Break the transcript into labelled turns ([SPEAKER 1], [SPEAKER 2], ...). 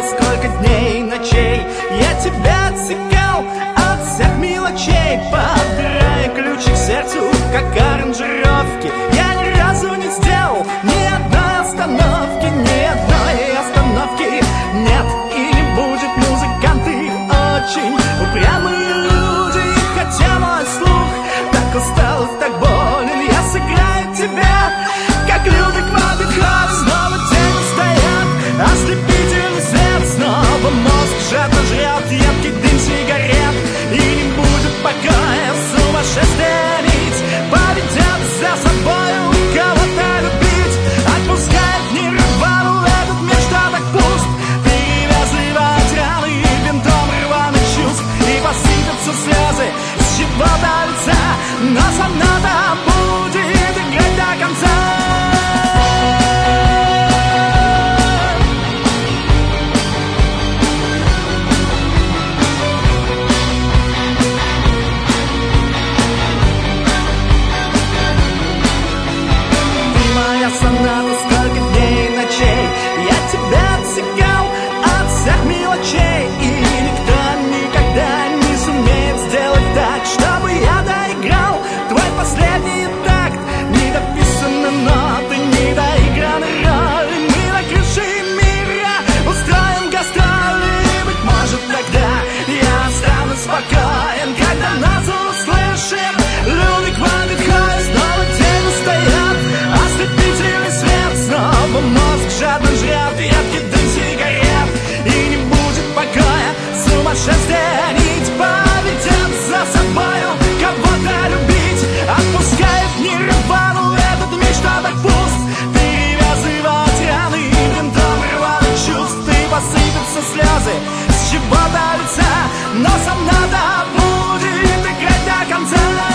[SPEAKER 1] сколько дней, ночей я тебя отсекал от всех мелочей, подбирая ключик к сердцу, как аранжировки. Я ни разу не сделал ни одной остановки, ни одной остановки нет и не будет. Музыканты очень упрямые люди, и хотя мой слух так устал и так болен, я сыграю тебя, как любит Мадхар. Снова тени стоят, ослепительный свет, снова мозг жадно жрет едкий дым сигарет, и не будет покоя сумасшествия нить, поведет за собою кого-то любить, отпускает в нирвану этот мир, что так пуст, перевязывает раны бинтом рваных чувств, и посыпятся слезы с чего-то лица, но соната будет играть до конца. Соната, сколько дней и ночей я тебя отсекал от всех мелочей, и никто никогда не сумеет сделать так, чтобы я доиграл твой последний такт. Недописаны ноты, недоиграны роли, мы на крыше мира устроим гастроли, и, быть может, тогда я стану спокоен, когда нас услышит Людвиг ван Бетховен. Снова тени стоят, ослепительный свет, снова мозг жадно жрет едкий дым сигарет, и не будет покоя сумасшествия нить, поведет за собою кого-то любить, отпускает в нирвану этот мир, что так пуст, перевязывает раны бинтом рваных чувств, и посыпятся слезы с чего-то лица, но соната будет играть до конца.